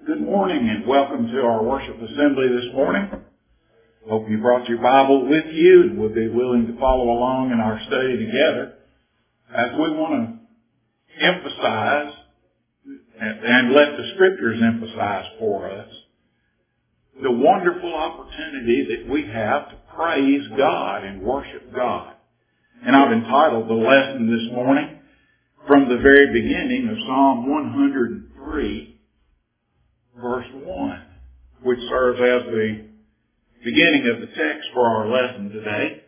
Good morning and welcome to our worship assembly this morning. Hope you brought your Bible with you and will be willing to follow along in our study together as we want to emphasize and let the Scriptures emphasize for us the wonderful opportunity that we have to praise God and worship God. And I've entitled the lesson this morning from the very beginning of Psalm 103, verse 1, which serves as the beginning of the text for our lesson today.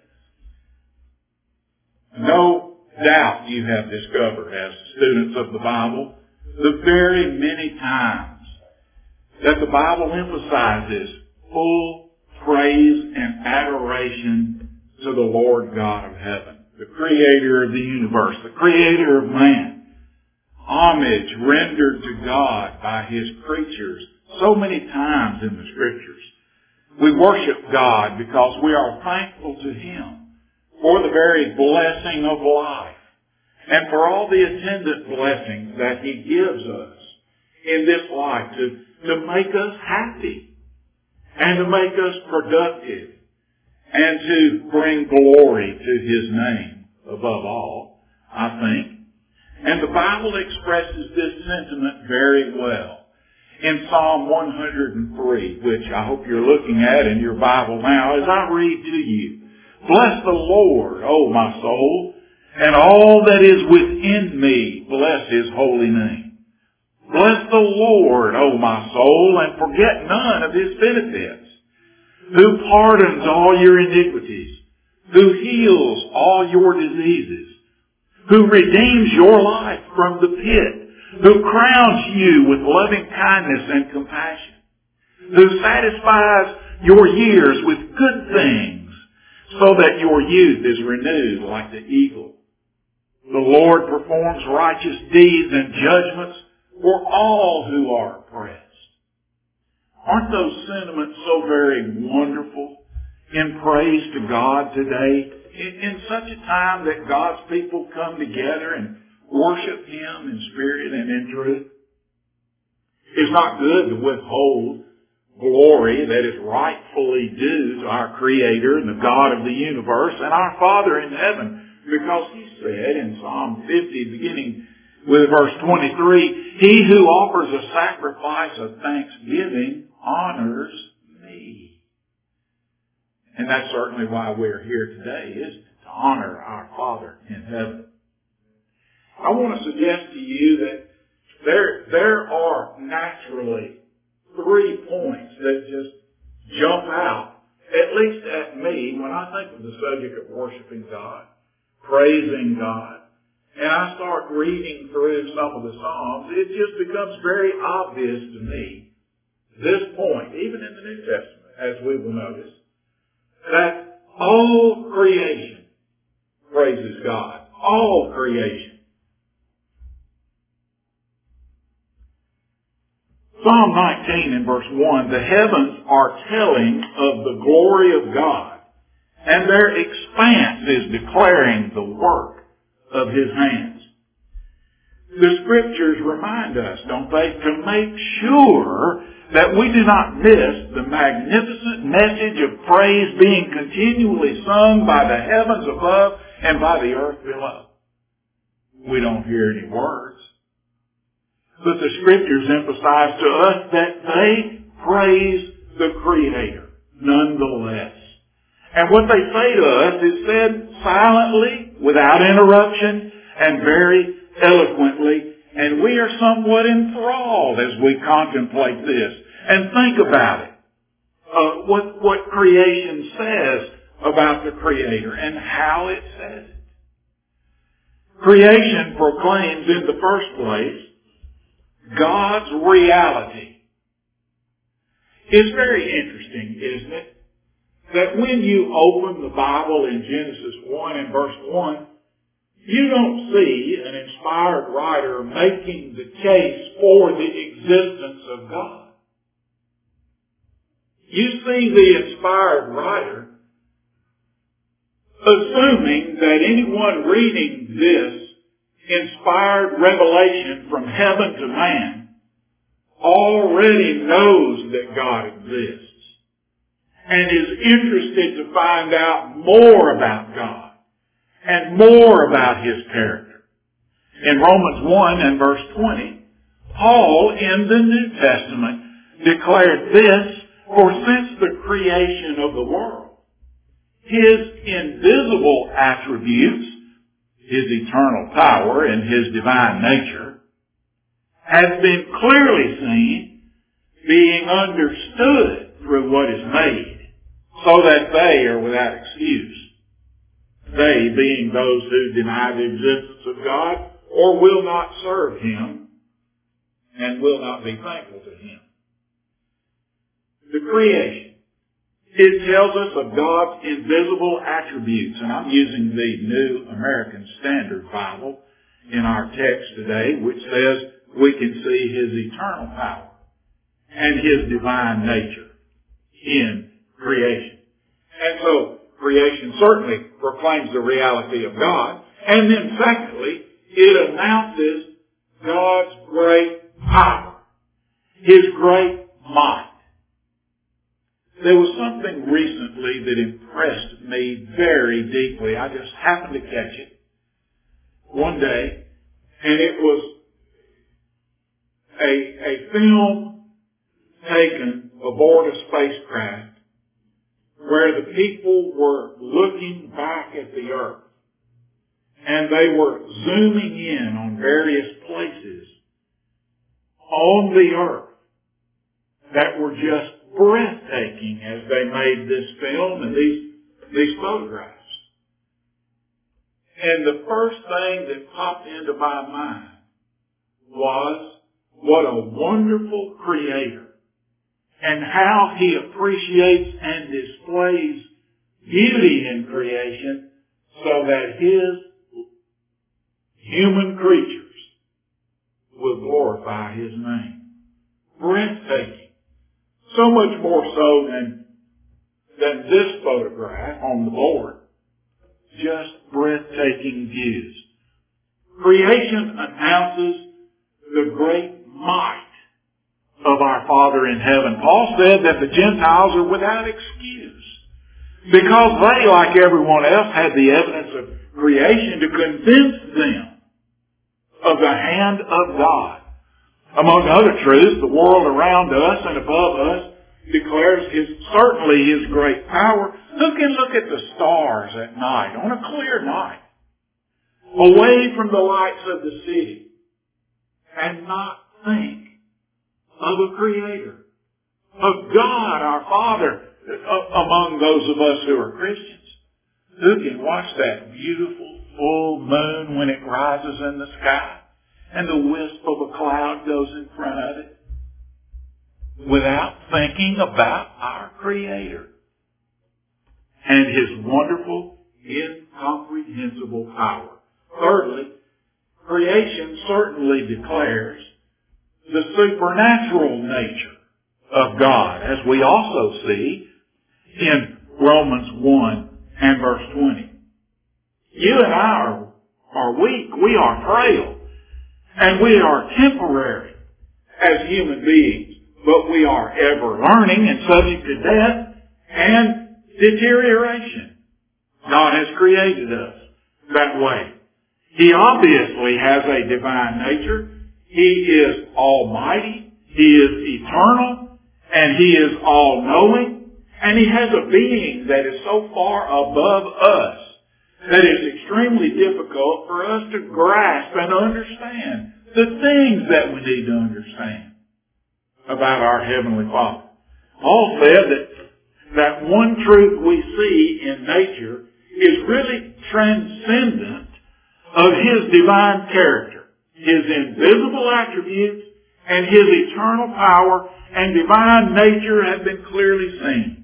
No doubt you have discovered, as students of the Bible, the very many times that the Bible emphasizes full praise and adoration to the Lord God of heaven, the Creator of the universe, the Creator of man. Homage rendered to God by His creatures so many times in the Scriptures. We worship God because we are thankful to Him for the very blessing of life and for all the attendant blessings that He gives us in this life to make us happy and to make us productive and to bring glory to His name above all, I think. And the Bible expresses this sentiment very well in Psalm 103, which I hope you're looking at in your Bible now as I read to you. Bless the Lord, O my soul, and all that is within me, bless His holy name. Bless the Lord, O my soul, and forget none of His benefits, who pardons all your iniquities, who heals all your diseases, who redeems your life from the pit, who crowns you with loving kindness and compassion, who satisfies your years with good things, so that your youth is renewed like the eagle. The Lord performs righteous deeds and judgments for all who are oppressed. Aren't those sentiments so very wonderful in praise to God today? In such a time that God's people come together and worship Him in spirit and in truth. It's not good to withhold glory that is rightfully due to our Creator and the God of the universe and our Father in heaven, because He said in Psalm 50, beginning with verse 23, He who offers a sacrifice of thanksgiving honors me. And that's certainly why we're here today, is to honor our Father in heaven. I want to suggest to you that there are naturally 3 points that just jump out, at least at me, when I think of the subject of worshiping God, praising God, and I start reading through some of the Psalms. It just becomes very obvious to me, this point, even in the New Testament, as we will notice, that all creation praises God. All creation. Psalm 19 in verse 1, the heavens are telling of the glory of God, and their expanse is declaring the work of His hands. The Scriptures remind us, don't they, to make sure that we do not miss the magnificent message of praise being continually sung by the heavens above and by the earth below. We don't hear any words, but the Scriptures emphasize to us that they praise the Creator nonetheless. And what they say to us is said silently, without interruption, and very eloquently. And we are somewhat enthralled as we contemplate this and think about it. What creation says about the Creator and how it says it. Creation proclaims in the first place God's reality. It's very interesting, isn't it, that when you open the Bible in Genesis 1 and verse 1, you don't see an inspired writer making the case for the existence of God. You see the inspired writer assuming that anyone reading this inspired revelation from heaven to man already knows that God exists and is interested to find out more about God and more about His character. In Romans 1 and verse 20, Paul in the New Testament declared this, for since the creation of the world, His invisible attributes, His eternal power and His divine nature, have been clearly seen, being understood through what is made, so that they are without excuse. They being those who deny the existence of God or will not serve Him and will not be thankful to Him. The creation. It tells us of God's invisible attributes, and I'm using the New American Standard Bible in our text today, which says we can see His eternal power and His divine nature in creation. And so, creation certainly proclaims the reality of God, and then secondly, it announces God's great power, His great might. There was something recently that impressed me very deeply. I just happened to catch it one day, and it was a film taken aboard a spacecraft where the people were looking back at the Earth, and they were zooming in on various places on the Earth that were just breathtaking as they made this film and these photographs. And the first thing that popped into my mind was what a wonderful Creator and how He appreciates and displays beauty in creation so that His human creatures will glorify His name. Breathtaking. So much more so than this photograph on the board. Just breathtaking views. Creation announces the great might of our Father in heaven. Paul said that the Gentiles are without excuse because they, like everyone else, had the evidence of creation to convince them of the hand of God. Among other truths, the world around us and above us declares certainly His great power. Who can look at the stars at night, on a clear night, away from the lights of the city, and not think of a Creator, of God, our Father, among those of us who are Christians? Who can watch that beautiful full moon when it rises in the sky and the wisp of a cloud goes in front of it without thinking about our Creator and His wonderful, incomprehensible power? Thirdly, creation certainly declares the supernatural nature of God, as we also see in Romans 1 and verse 20. You and I are weak. We are frail. And we are temporary as human beings. But we are ever learning and subject to death and deterioration. God has created us that way. He obviously has a divine nature. He is almighty. He is eternal. And He is all-knowing. And He has a being that is so far above us that it's extremely difficult for us to grasp and understand the things that we need to understand about our Heavenly Father. Paul said that one truth we see in nature is really transcendent of His divine character. His invisible attributes and His eternal power and divine nature have been clearly seen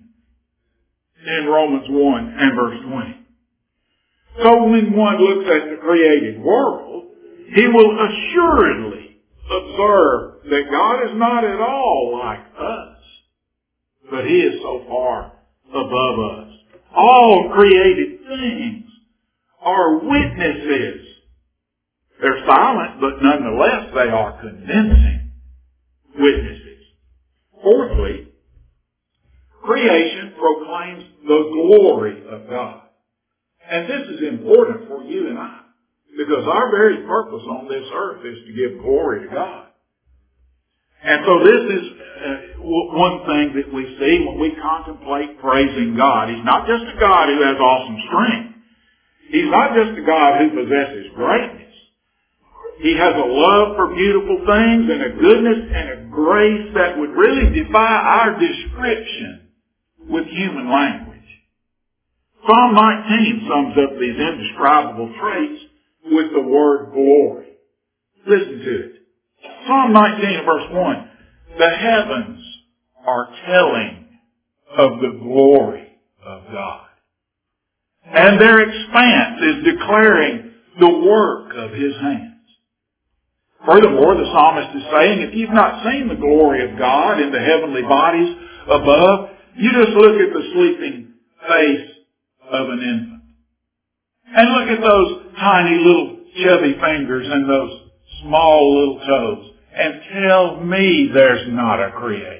in Romans 1 and verse 20. So when one looks at the created world, he will assuredly observe that God is not at all like us, but He is so far above us. All created things are witnesses. They're silent, but nonetheless they are convincing witnesses the glory of God. And this is important for you and I, because our very purpose on this earth is to give glory to God. And so this is one thing that we see when we contemplate praising God. He's not just a God who has awesome strength. He's not just a God who possesses greatness. He has a love for beautiful things and a goodness and a grace that would really defy our description with human language. Psalm 19 sums up these indescribable traits with the word glory. Listen to it. Psalm 19 verse 1. The heavens are telling of the glory of God, and their expanse is declaring the work of His hands. Furthermore, the psalmist is saying, if you've not seen the glory of God in the heavenly bodies above, you just look at the sleeping face of an infant. And look at those tiny little chubby fingers and those small little toes, and tell me there's not a creator.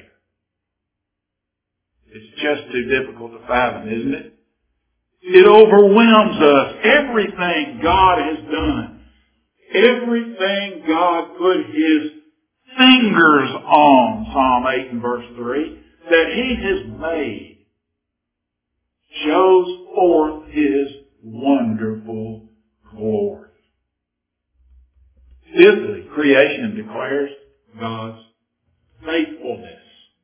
It's just too difficult to fathom, isn't it? It overwhelms us. Everything God has done, everything God put His fingers on, Psalm 8 and verse 3, that He has made, shows forth His wonderful glory. Fifthly, creation declares God's faithfulness.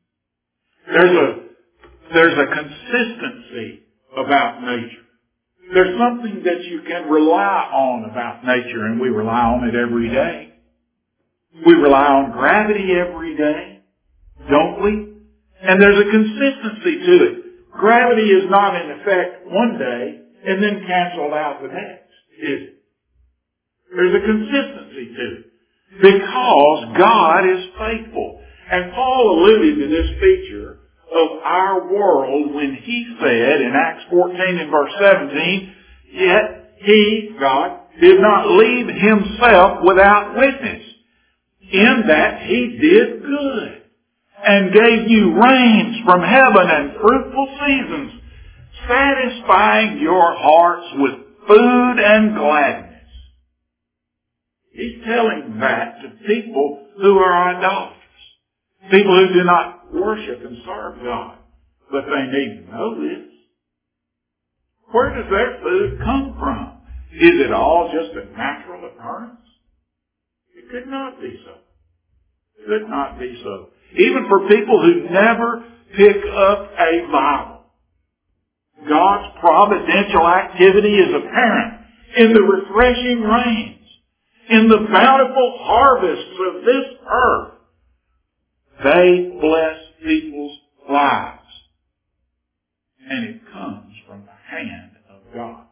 There's a consistency about nature. There's something that you can rely on about nature, and we rely on it every day. We rely on gravity every day, don't we? And there's a consistency to it. Gravity is not in effect one day and then canceled out the next, is it? There's a consistency to it, because God is faithful. And Paul alluded to this feature of our world when he said in Acts 14 and verse 17, yet He, God, did not leave Himself without witness, in that He did good, and gave you rains from heaven and fruitful seasons, satisfying your hearts with food and gladness. He's telling that to people who are idolaters. People who do not worship and serve God. But they need to know this. Where does their food come from? Is it all just a natural occurrence? It could not be so. It could not be so. Even for people who never pick up a Bible, God's providential activity is apparent in the refreshing rains, in the bountiful harvests of this earth. They bless people's lives. And it comes from the hand of God.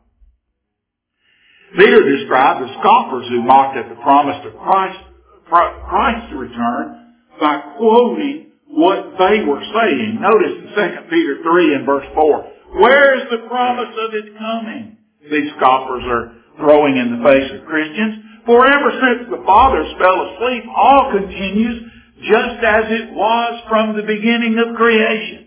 Peter described the scoffers who mocked at the promise of Christ's return by quoting what they were saying. Notice in 2 Peter 3 and verse 4, where is the promise of His coming? These scoffers are throwing in the face of Christians. For ever since the fathers fell asleep, all continues just as it was from the beginning of creation.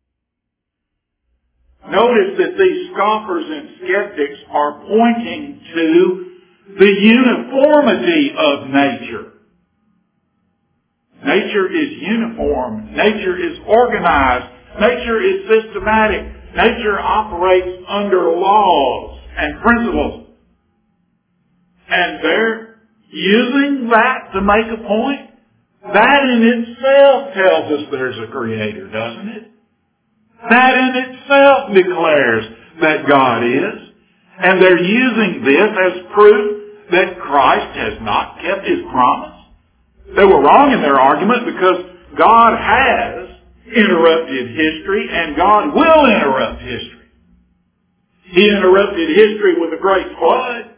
Notice that these scoffers and skeptics are pointing to the uniformity of nature. Nature is uniform. Nature is organized. Nature is systematic. Nature operates under laws and principles. And they're using that to make a point. That in itself tells us there's a creator, doesn't it? That in itself declares that God is. And they're using this as proof that Christ has not kept His promise. They were wrong in their argument, because God has interrupted history and God will interrupt history. He interrupted history with a great flood.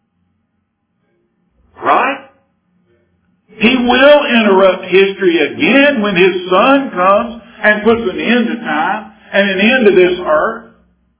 Right? He will interrupt history again when His Son comes and puts an end to time and an end to this earth.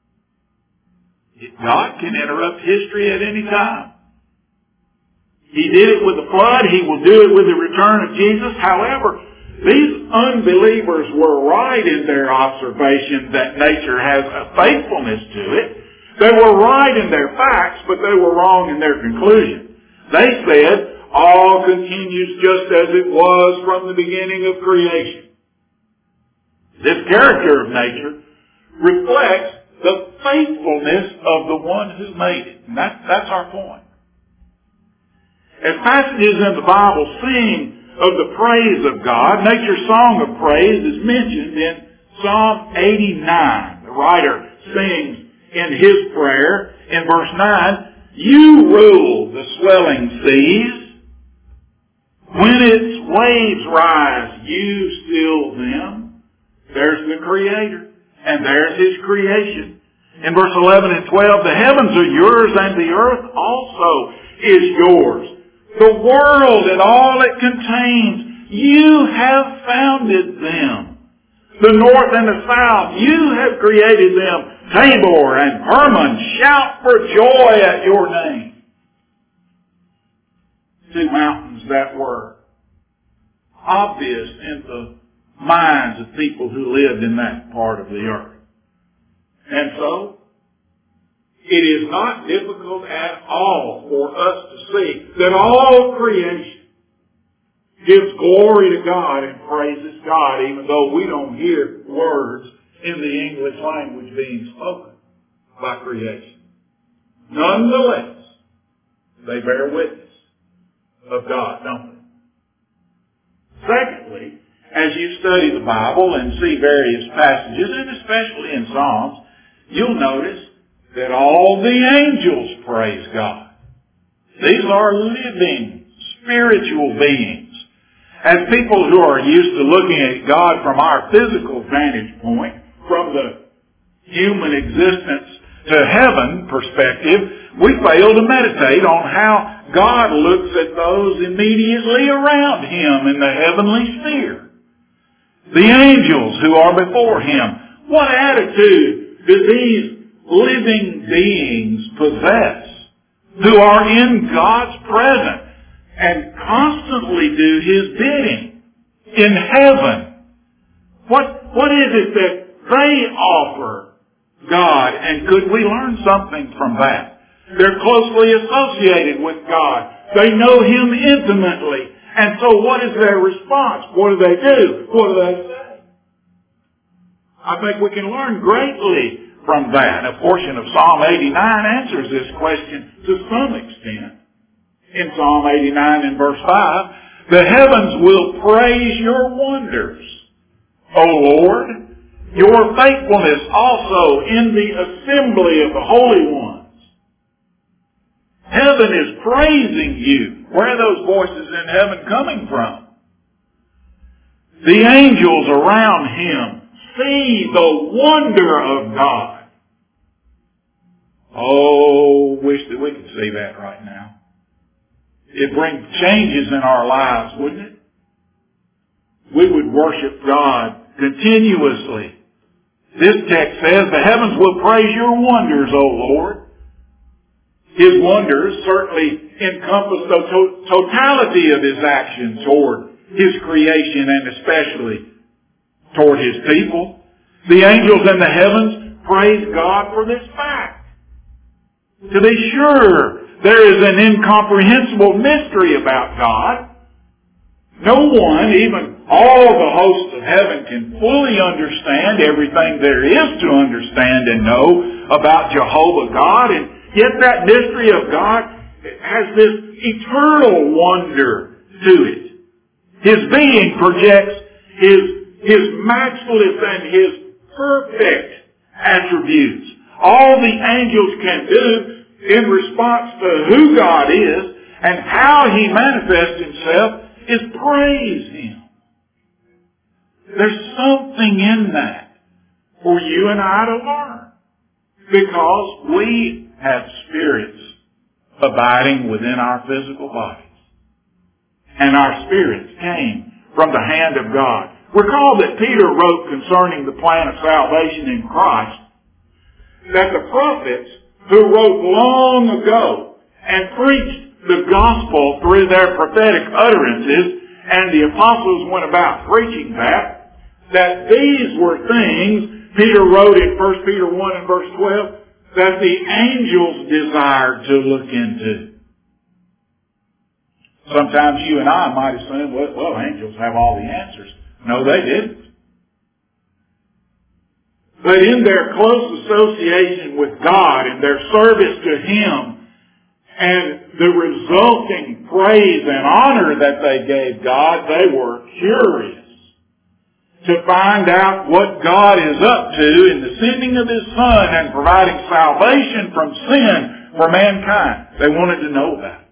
God can interrupt history at any time. He did it with the flood. He will do it with the return of Jesus. However, These unbelievers were right in their observation that nature has a faithfulness to it. They were right in their facts, but they were wrong in their conclusion. They said, all continues just as it was from the beginning of creation. This character of nature reflects the faithfulness of the one who made it. And that's our point. As passages in the Bible sing of the praise of God, nature's song of praise is mentioned in Psalm 89. The writer sings in his prayer in verse 9, you rule the swelling seas. When its waves rise, you still them. There's the Creator, and there's His creation. In verse 11 and 12, the heavens are yours, and the earth also is yours. The world and all it contains, you have founded them. The north and the south, you have created them. Tabor and Hermon, shout for joy at your name. Two mountains that were obvious in the minds of people who lived in that part of the earth. And so, it is not difficult at all for us to see that all creation gives glory to God and praises God, even though we don't hear words in the English language being spoken by creation. Nonetheless, they bear witness of God, don't they? Secondly, as you study the Bible and see various passages, and especially in Psalms, you'll notice that all the angels praise God. These are living, spiritual beings. As people who are used to looking at God from our physical vantage point, from the human existence to heaven perspective, we fail to meditate on how God looks at those immediately around Him in the heavenly sphere. The angels who are before Him. What attitude do these living beings possess who are in God's presence and constantly do His bidding in heaven? What is it that they offer God, and could we learn something from that? They're closely associated with God. They know Him intimately. And so what is their response? What do they do? What do they say? I think we can learn greatly from that. A portion of Psalm 89 answers this question to some extent. In Psalm 89 in verse 5, the heavens will praise your wonders, O Lord, your faithfulness also in the assembly of the holy ones. Heaven is praising you. Where are those voices in heaven coming from? The angels around Him see the wonder of God. Oh, wish that we could see that right now. It brings changes in our lives, wouldn't it? We would worship God continuously. This text says, the heavens will praise your wonders, O Lord. His wonders certainly encompass the totality of His action toward His creation and especially toward His people. The angels in the heavens praise God for this fact. To be sure, there is an incomprehensible mystery about God. No one, even all the hosts of heaven, can fully understand everything there is to understand and know about Jehovah God. And yet that mystery of God has this eternal wonder to it. His being projects His matchless and His perfect attributes. All the angels can do in response to who God is and how He manifests Himself is praise Him. There's something in that for you and I to learn, because we have spirits abiding within our physical bodies. And our spirits came from the hand of God. Recall that Peter wrote concerning the plan of salvation in Christ that the prophets who wrote long ago and preached the gospel through their prophetic utterances and the apostles went about preaching that these were things, Peter wrote in 1 Peter 1 and verse 12, that the angels desired to look into. Sometimes you and I might assume, well, angels have all the answers. No, they didn't. But in their close association with God and their service to Him and the resulting praise and honor that they gave God, they were curious to find out what God is up to in the sending of His Son and providing salvation from sin for mankind. They wanted to know that.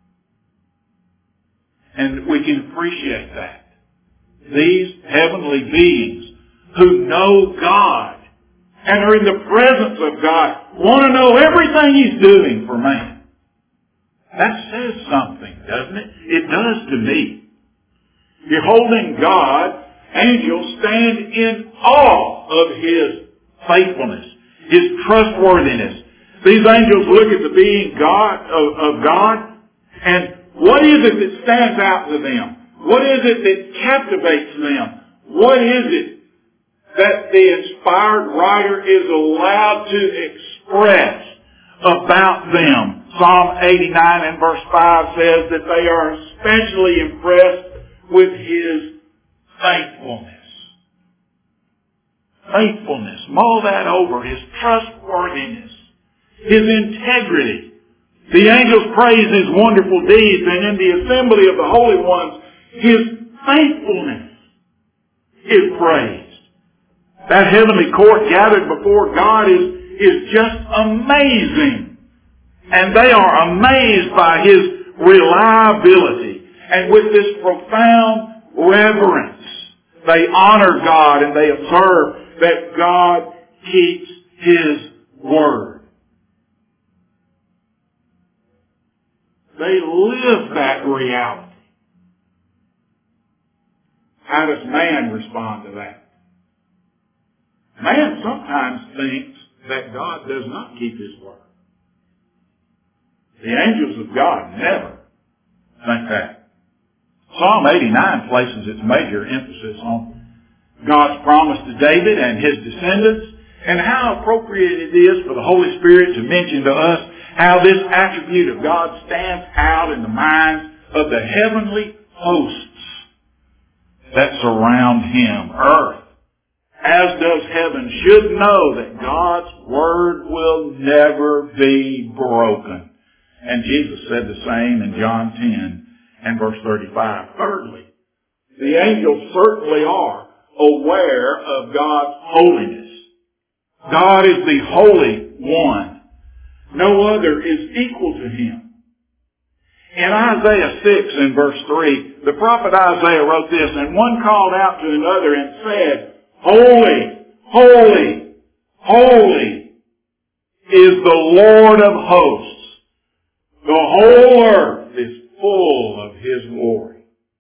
And we can appreciate that. These heavenly beings who know God and are in the presence of God want to know everything He's doing for man. That says something, doesn't it? It does to me. Beholding God, angels stand in awe of His faithfulness, His trustworthiness. These angels look at the being of God, and what is it that stands out to them? What is it that captivates them? What is it that the inspired writer is allowed to express about them? Psalm 89 and verse 5 says that they are especially impressed with His faithfulness. Faithfulness. Mull that over. His trustworthiness. His integrity. The angels praise His wonderful deeds, and in the assembly of the holy ones, His faithfulness is praised. That heavenly court gathered before God is just amazing. And they are amazed by His reliability. And with this profound reverence, they honor God and they observe that God keeps His word. They live that reality. How does man respond to that? Man sometimes thinks that God does not keep His word. The angels of God never think that. Psalm 89 places its major emphasis on God's promise to David and his descendants, and how appropriate it is for the Holy Spirit to mention to us how this attribute of God stands out in the minds of the heavenly hosts that surround Him. Earth, as does heaven, should know that God's word will never be broken. And Jesus said the same in John 10 and verse 35. Thirdly, the angels certainly are aware of God's holiness. God is the Holy One. No other is equal to Him. In Isaiah 6 and verse 3, the prophet Isaiah wrote this, and one called out to another and said, Holy, holy, holy is the Lord of hosts. The whole earth is full of His glory.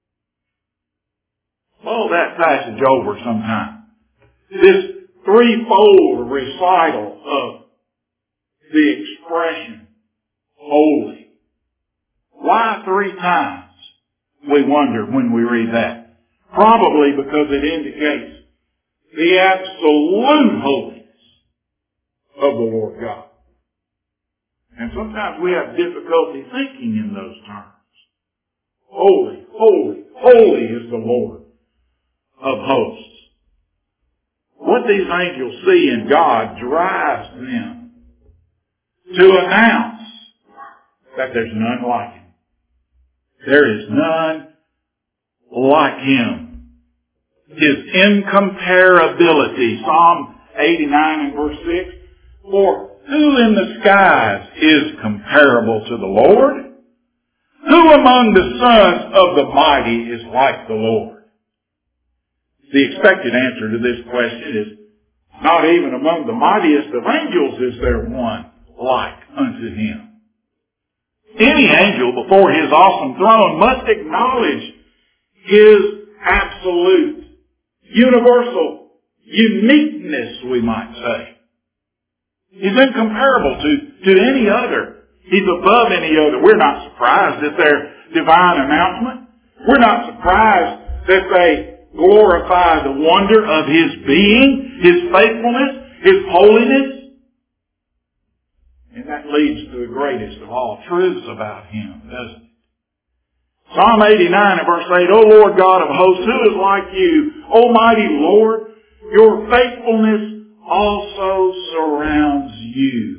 Mull that passage over sometime. This threefold recital of the expression holy. Why three times? We wonder when we read that. Probably because it indicates the absolute holiness of the Lord God. And sometimes we have difficulty thinking in those terms. Holy, holy, holy is the Lord of hosts. What these angels see in God drives them to announce that there's none like Him. There is none like Him. His incomparability. Psalm 89 and verse 6. For who in the skies is comparable to the Lord? Who among the sons of the mighty is like the Lord? The expected answer to this question is, not even among the mightiest of angels is there one like unto Him. Any angel before His awesome throne must acknowledge His absolute, universal uniqueness, we might say. He's incomparable to any other. He's above any other. We're not surprised at their divine announcement. We're not surprised that they glorify the wonder of His being, His faithfulness, His holiness. And that leads to the greatest of all truths about Him, doesn't it? Psalm 89 and verse 8, O Lord God of hosts, who is like you? Almighty Lord, your faithfulness also surrounds you.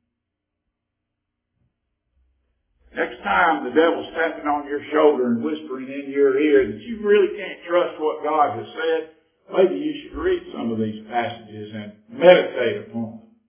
Next time the devil's tapping on your shoulder and whispering in your ear that you really can't trust what God has said, maybe you should read some of these passages and meditate upon them.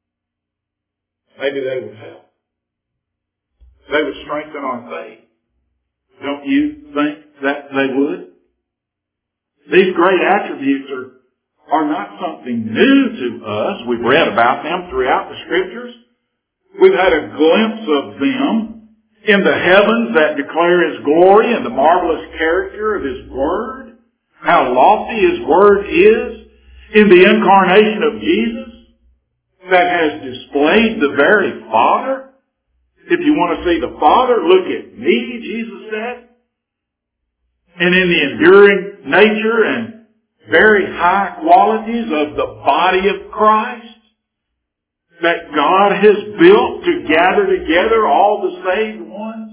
Maybe they would help. They would strengthen our faith. Don't you think that they would? These great attributes are not something new to us. We've read about them throughout the Scriptures. We've had a glimpse of them in the heavens that declare His glory and the marvelous character of His Word. How lofty His Word is in the incarnation of Jesus that has displayed the very Father. If you want to see the Father, look at me, Jesus said. And in the enduring nature and very high qualities of the body of Christ that God has built to gather together all the saved ones.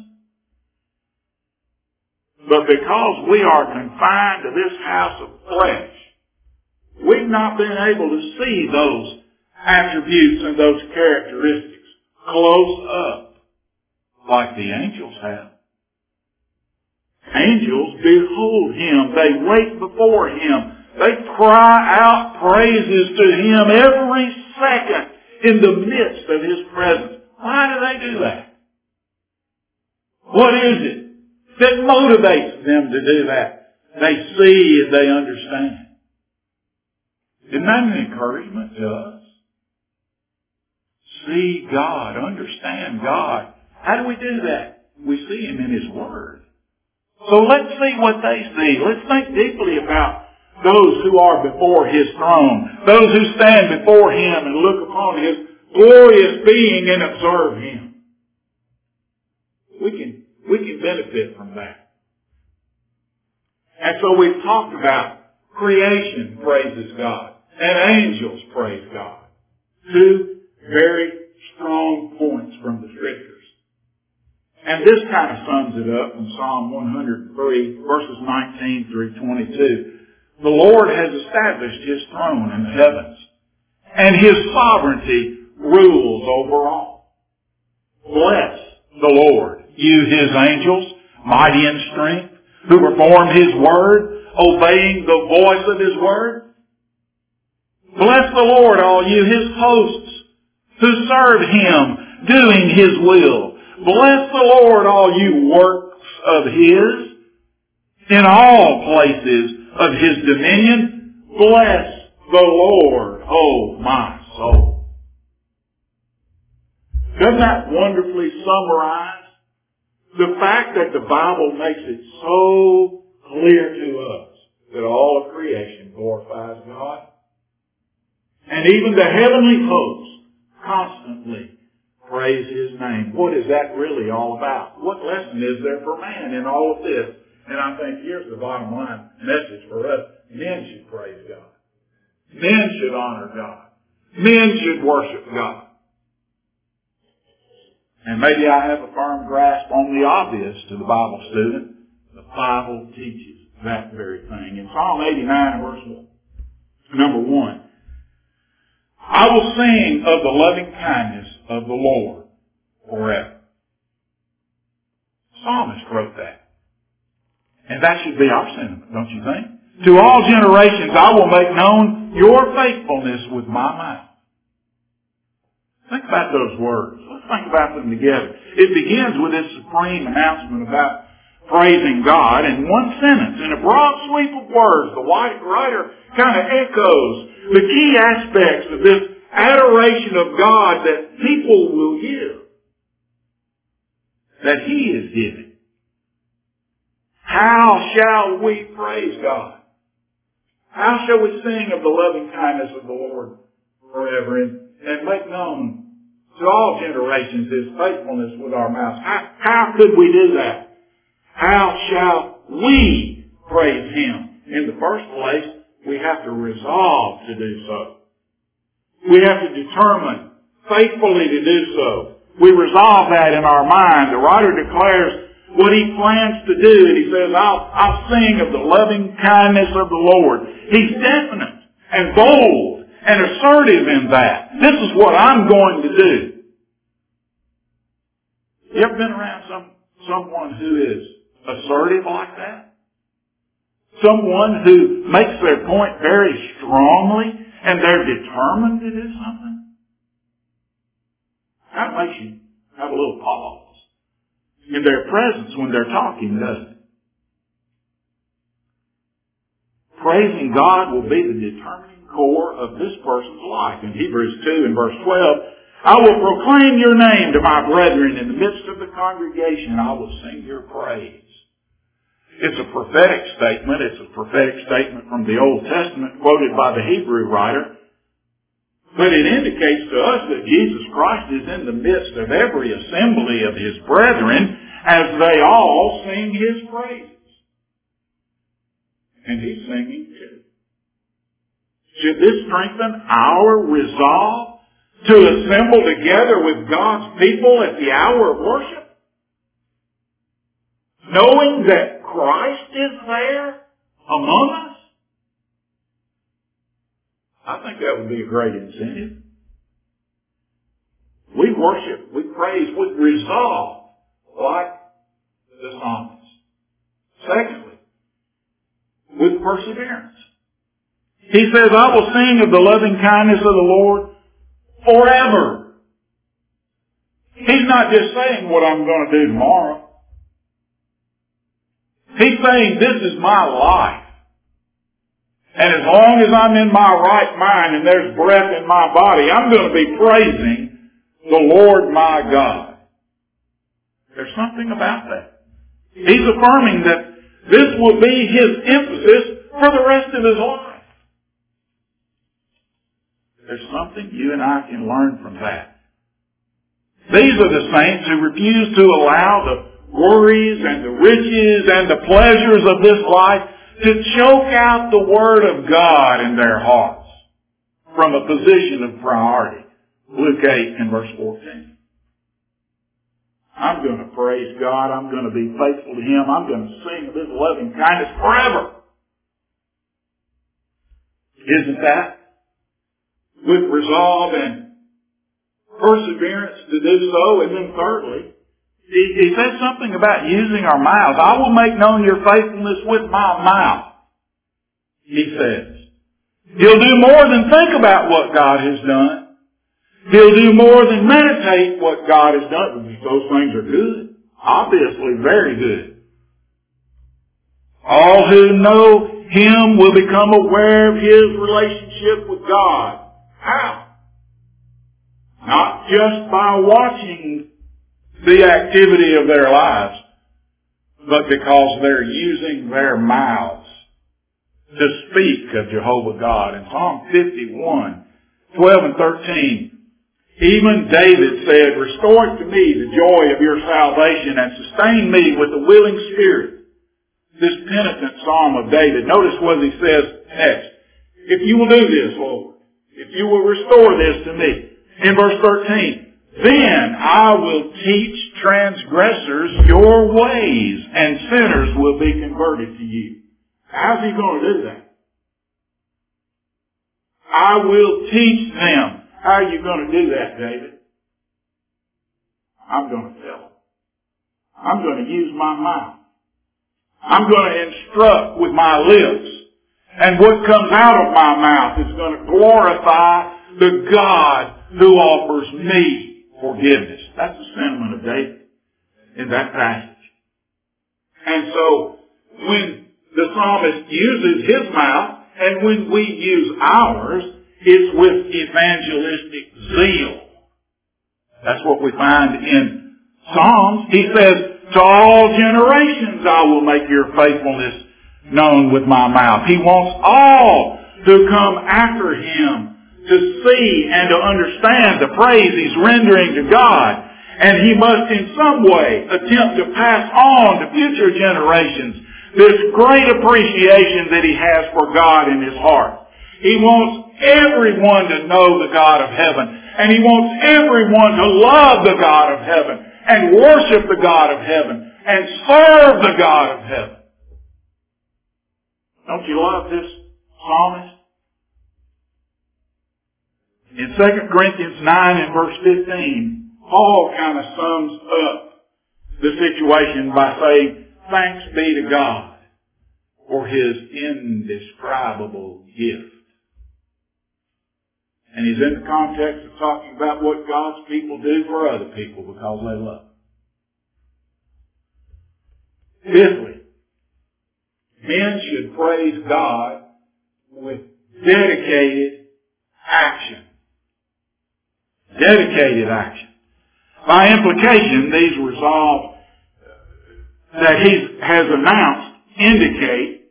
But because we are confined to this house of flesh, we've not been able to see those attributes and those characteristics close up like the angels have. Angels behold Him. They wait before Him. They cry out praises to Him every second in the midst of His presence. Why do they do that? What is it that motivates them to do that? They see and they understand. Isn't that an encouragement to us? See God, understand God. How do we do that? We see Him in His Word. So let's see what they see. Let's think deeply about those who are before His throne. Those who stand before Him and look upon His glorious being and observe Him. We can benefit from that. And so we've talked about creation praises God and angels praise God. Two very strong points from the Scriptures. And this kind of sums it up in Psalm 103, verses 19 through 22. The Lord has established His throne in the heavens, and His sovereignty rules over all. Bless the Lord, you His angels, mighty in strength, who perform His word, obeying the voice of His word. Bless the Lord, all you His hosts, who serve Him, doing His will. Bless the Lord, all you works of His, in all places of His dominion. Bless the Lord, O my soul. Doesn't that wonderfully summarize the fact that the Bible makes it so clear to us that all of creation glorifies God? And even the heavenly hosts constantly praise His name. What is that really all about? What lesson is there for man in all of this? And I think here's the bottom line message for us. Men should praise God. Men should honor God. Men should worship God. And maybe I have a firm grasp on the obvious to the Bible student. The Bible teaches that very thing. In Psalm 89, verse number 1, I will sing of the loving kindness of the Lord forever. Psalmist wrote that. And that should be our sentiment, don't you think? To all generations I will make known your faithfulness with my mouth. Think about those words. Let's think about them together. It begins with this supreme announcement about praising God in one sentence. In a broad sweep of words, the writer kind of echoes the key aspects of this adoration of God that people will give, that He is giving. How shall we praise God? How shall we sing of the loving kindness of the Lord forever and make known to all generations His faithfulness with our mouths? How could we do that? How shall we praise Him? In the first place, we have to resolve to do so. We have to determine faithfully to do so. We resolve that in our mind. The writer declares what he plans to do, and he says, I'll sing of the loving kindness of the Lord. He's definite and bold and assertive in that. This is what I'm going to do. You ever been around someone who is assertive like that? Someone who makes their point very strongly and they're determined to do something? That makes you have a little pause in their presence when they're talking, doesn't it? Praising God will be the determining core of this person's life. In Hebrews 2 and verse 12, I will proclaim your name to my brethren in the midst of the congregation. I will sing your praise. It's a prophetic statement. It's a prophetic statement from the Old Testament quoted by the Hebrew writer. But it indicates to us that Jesus Christ is in the midst of every assembly of His brethren as they all sing His praises. And He's singing too. Should this strengthen our resolve to assemble together with God's people at the hour of worship? Knowing that Christ is there among us? I think that would be a great incentive. We worship, we praise with resolve, like the psalmist. Secondly, with perseverance. He says, I will sing of the loving kindness of the Lord forever. He's not just saying what I'm going to do tomorrow. He's saying this is my life. And as long as I'm in my right mind and there's breath in my body, I'm going to be praising the Lord my God. There's something about that. He's affirming that this will be his emphasis for the rest of his life. There's something you and I can learn from that. These are the saints who refuse to allow the worries and the riches and the pleasures of this life to choke out the Word of God in their hearts from a position of priority. Luke 8 and verse 14. I'm going to praise God. I'm going to be faithful to Him. I'm going to sing of His loving kindness forever. Isn't that? With resolve and perseverance to do so. And then thirdly, he says something about using our mouths. I will make known your faithfulness with my mouth, he says. He'll do more than think about what God has done. He'll do more than meditate what God has done. Those things are good. Obviously very good. All who know Him will become aware of His relationship with God. How? Not just by watching the activity of their lives, but because they're using their mouths to speak of Jehovah God. In Psalm 51, 12 and 13, even David said, restore to me the joy of your salvation and sustain me with a willing spirit. This penitent psalm of David, notice what he says next. If you will do this, Lord, if you will restore this to me. In verse 13, then I will teach transgressors your ways, and sinners will be converted to you. How's he going to do that? I will teach them. How are you going to do that, David? I'm going to tell them. I'm going to use my mouth. I'm going to instruct with my lips. And what comes out of my mouth is going to glorify the God who offers me forgiveness. That's the sentiment of David in that passage. And so when the psalmist uses his mouth and when we use ours, it's with evangelistic zeal. That's what we find in Psalms. He says, to all generations I will make your faithfulness known with my mouth. He wants all to come after him to see and to understand the praise he's rendering to God. And he must in some way attempt to pass on to future generations this great appreciation that he has for God in his heart. He wants everyone to know the God of heaven. And he wants everyone to love the God of heaven and worship the God of heaven and serve the God of heaven. Don't you love this psalmist? In 2 Corinthians 9 and verse 15, Paul kind of sums up the situation by saying, thanks be to God for his indescribable gift. And he's in the context of talking about what God's people do for other people because they love them. Fifthly, men should praise God with dedicated action. Dedicated action. By implication, these resolves that he has announced indicate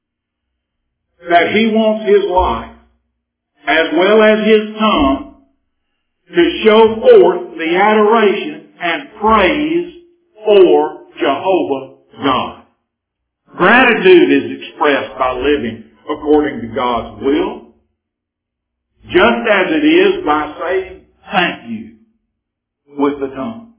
that he wants his life, as well as his tongue, to show forth the adoration and praise for Jehovah God. Gratitude is expressed by living according to God's will, just as it is by saying thank you with the tongue.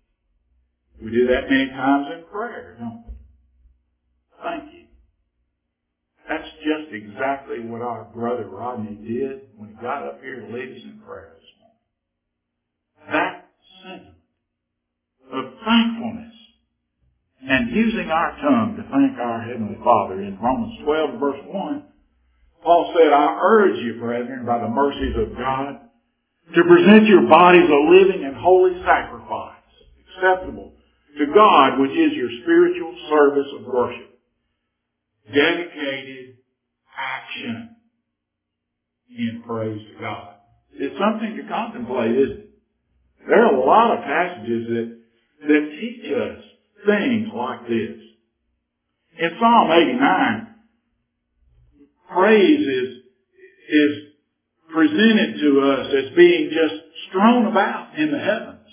We do that many times in prayer, don't we? Thank you. That's just exactly what our brother Rodney did when he got up here to lead us in prayer this morning. That sentiment of thankfulness and using our tongue to thank our Heavenly Father. In Romans 12 verse 1, Paul said, I urge you, brethren, by the mercies of God, to present your bodies a living and holy sacrifice, acceptable to God, which is your spiritual service of worship. Dedicated action in praise to God. It's something to contemplate, isn't it? There are a lot of passages that teach us things like this. In Psalm 89, praise is presented to us as being just strewn about in the heavens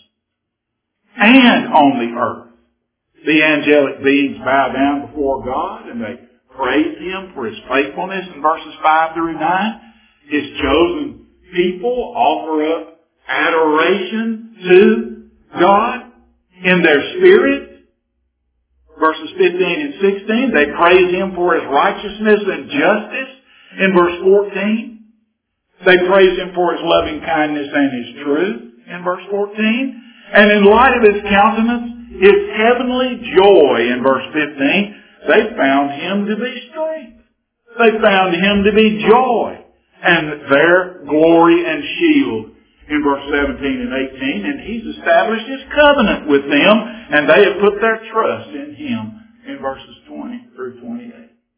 and on the earth. The angelic beings bow down before God and they praise him for his faithfulness in verses 5 through 9. His chosen people offer up adoration to God in their spirit. Verses 15 and 16, they praise him for his righteousness and justice in verse 14. They praise him for his loving kindness and his truth in verse 14. And in light of his countenance, his heavenly joy in verse 15, they found him to be strength. They found him to be joy and their glory and shield in verse 17 and 18. And he's established his covenant with them and they have put their trust in him in verses 20 through 28.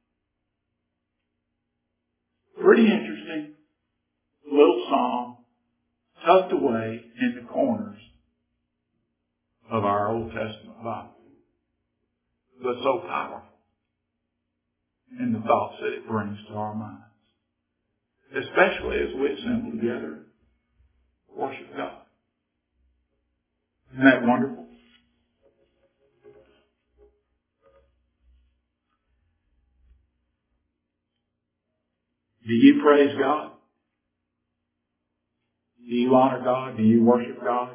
Pretty interesting little psalm tucked away in the corners of our Old Testament Bible. But so powerful in the thoughts that it brings to our minds. Especially as we assemble together to worship God. Isn't that wonderful? Do you praise God? Do you honor God? Do you worship God?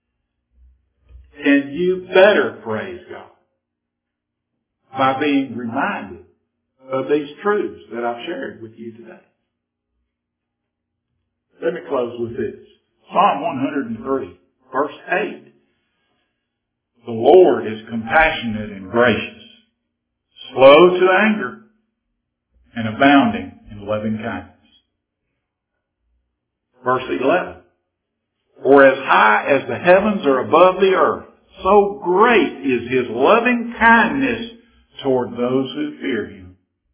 Can you better praise God by being reminded of these truths that I've shared with you today? Let me close with this. Psalm 103, verse 8. The Lord is compassionate and gracious, slow to anger, and abounding in loving kindness. Verse 11. For as high as the heavens are above the earth, so great is his loving kindness toward those who fear him.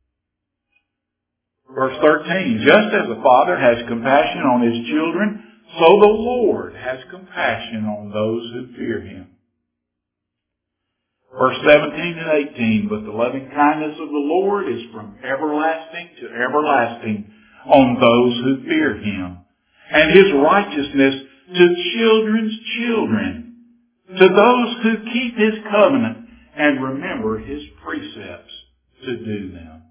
Verse 13. Just as the Father has compassion on his children, so the Lord has compassion on those who fear him. Verse 17 and 18. But the loving kindness of the Lord is from everlasting to everlasting on those who fear him, and his righteousness to children's children, to those who keep his covenant and remember his precepts to do them.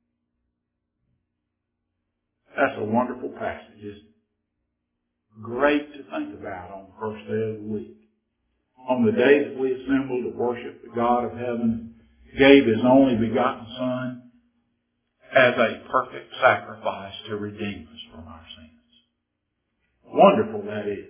That's a wonderful passage. It's great to think about on the first day of the week. On the day that we assemble to worship the God of heaven, gave His only begotten Son as a perfect sacrifice to redeem us from our sins. Wonderful that is.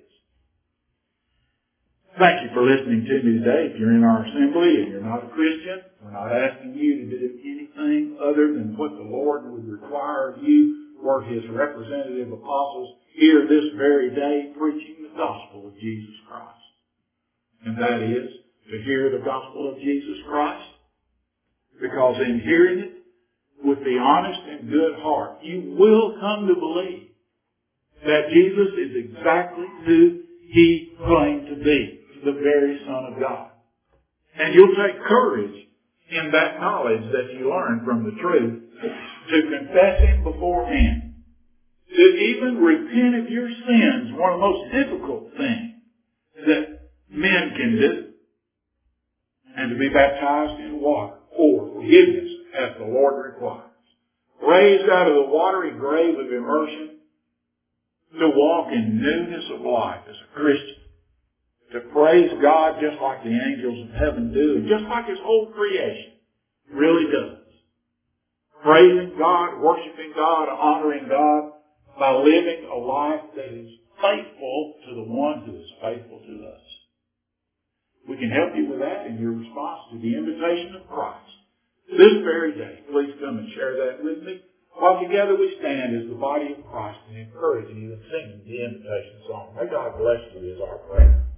Thank you for listening to me today. If you're in our assembly and you're not a Christian, we're not asking you to do anything other than what the Lord would require of you. Were His representative apostles here this very day preaching the gospel of Jesus Christ. And that is to hear the gospel of Jesus Christ. Because in hearing it with the honest and good heart, you will come to believe that Jesus is exactly who He claimed to be, the very Son of God. And you'll take courage in that knowledge that you learn from the truth to confess Him before men. To even repent of your sins, one of the most difficult things that men can do. And to be baptized in water for forgiveness as the Lord requires. Raised out of the watery grave of immersion to walk in newness of life as a Christian. To praise God just like the angels of heaven do, and just like His whole creation really does. Praising God, worshiping God, honoring God by living a life that is faithful to the one who is faithful to us. We can help you with that in your response to the invitation of Christ. This very day, please come and share that with me. While together we stand as the body of Christ and encourage you in singing the invitation song. May God bless you is our prayer.